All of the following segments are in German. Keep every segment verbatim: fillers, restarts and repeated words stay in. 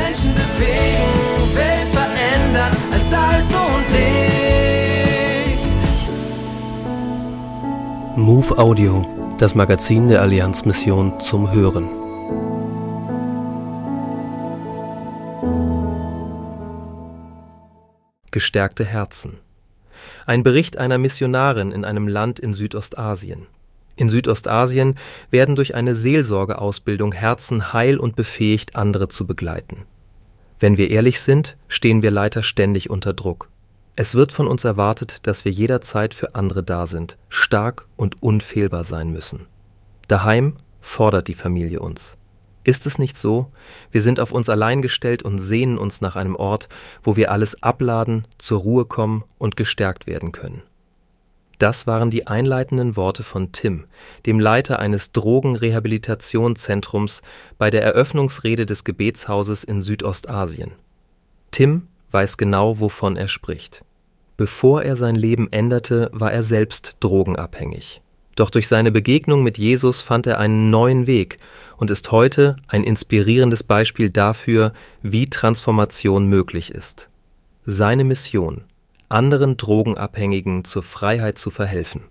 Menschen bewegen, Welt verändern als Salz und Licht. Move Audio, das Magazin der Allianzmission zum Hören. Gestärkte Herzen. Ein Bericht einer Missionarin in einem Land in Südostasien. In Südostasien werden durch eine Seelsorgeausbildung Herzen heil und befähigt, andere zu begleiten. Wenn wir ehrlich sind, stehen wir Leiter ständig unter Druck. Es wird von uns erwartet, dass wir jederzeit für andere da sind, stark und unfehlbar sein müssen. Daheim fordert die Familie uns. Ist es nicht so? Wir sind auf uns allein gestellt und sehnen uns nach einem Ort, wo wir alles abladen, zur Ruhe kommen und gestärkt werden können. Das waren die einleitenden Worte von Tim, dem Leiter eines Drogenrehabilitationszentrums, bei der Eröffnungsrede des Gebetshauses in Südostasien. Tim weiß genau, wovon er spricht. Bevor er sein Leben änderte, war er selbst drogenabhängig. Doch durch seine Begegnung mit Jesus fand er einen neuen Weg und ist heute ein inspirierendes Beispiel dafür, wie Transformation möglich ist. Seine Mission: anderen Drogenabhängigen zur Freiheit zu verhelfen.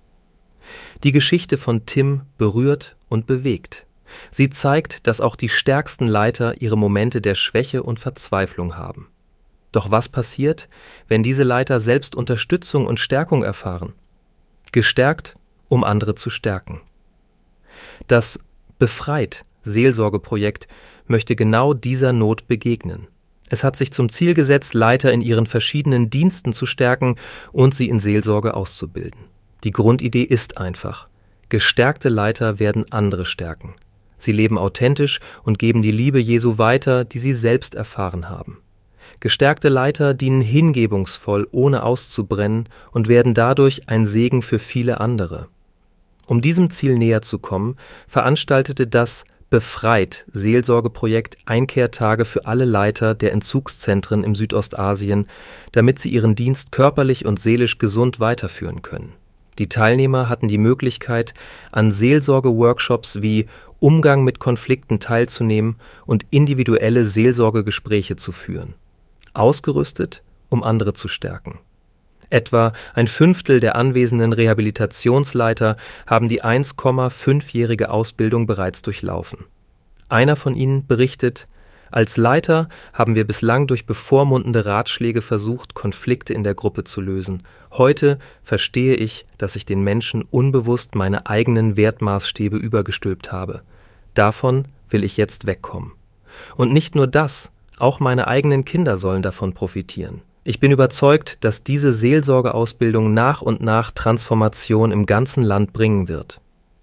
Die Geschichte von Tim berührt und bewegt. Sie zeigt, dass auch die stärksten Leiter ihre Momente der Schwäche und Verzweiflung haben. Doch was passiert, wenn diese Leiter selbst Unterstützung und Stärkung erfahren? Gestärkt, um andere zu stärken. Das Befreit Seelsorgeprojekt möchte genau dieser Not begegnen. Es hat sich zum Ziel gesetzt, Leiter in ihren verschiedenen Diensten zu stärken und sie in Seelsorge auszubilden. Die Grundidee ist einfach: Gestärkte Leiter werden andere stärken. Sie leben authentisch und geben die Liebe Jesu weiter, die sie selbst erfahren haben. Gestärkte Leiter dienen hingebungsvoll, ohne auszubrennen, und werden dadurch ein Segen für viele andere. Um diesem Ziel näher zu kommen, veranstaltete das Befreit Seelsorgeprojekt Einkehrtage für alle Leiter der Entzugszentren im Südostasien, damit sie ihren Dienst körperlich und seelisch gesund weiterführen können. Die Teilnehmer hatten die Möglichkeit, an Seelsorge-Workshops wie Umgang mit Konflikten teilzunehmen und individuelle Seelsorgegespräche zu führen. Ausgerüstet, um andere zu stärken. Etwa ein Fünftel der anwesenden Rehabilitationsleiter haben die eins Komma fünfjährige Ausbildung bereits durchlaufen. Einer von ihnen berichtet: Als Leiter haben wir bislang durch bevormundende Ratschläge versucht, Konflikte in der Gruppe zu lösen. Heute verstehe ich, dass ich den Menschen unbewusst meine eigenen Wertmaßstäbe übergestülpt habe. Davon will ich jetzt wegkommen. Und nicht nur das, auch meine eigenen Kinder sollen davon profitieren. Ich bin überzeugt, dass diese Seelsorgeausbildung nach und nach Transformation im ganzen Land bringen wird.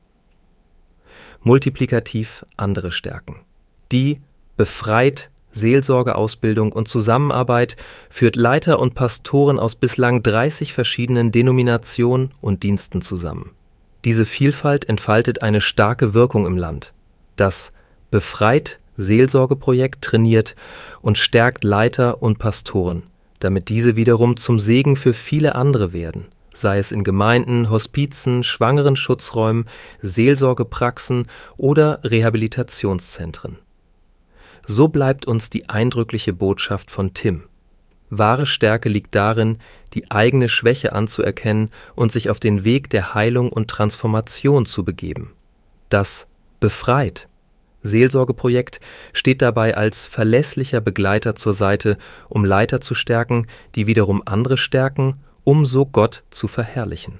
Multiplikativ andere stärken. Die Befreit Seelsorgeausbildung und Zusammenarbeit führt Leiter und Pastoren aus bislang dreißig verschiedenen Denominationen und Diensten zusammen. Diese Vielfalt entfaltet eine starke Wirkung im Land. Das Befreit Seelsorgeprojekt trainiert und stärkt Leiter und Pastoren, damit diese wiederum zum Segen für viele andere werden, sei es in Gemeinden, Hospizen, Schwangerenschutzräumen, Seelsorgepraxen oder Rehabilitationszentren. So bleibt uns die eindrückliche Botschaft von Tim. Wahre Stärke liegt darin, die eigene Schwäche anzuerkennen und sich auf den Weg der Heilung und Transformation zu begeben. Das Befreit Seelsorgeprojekt steht dabei als verlässlicher Begleiter zur Seite, um Leiter zu stärken, die wiederum andere stärken, um so Gott zu verherrlichen.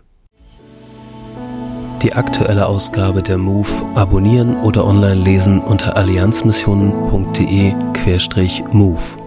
Die aktuelle Ausgabe der Move abonnieren oder online lesen unter allianzmissionen punkt de slash move.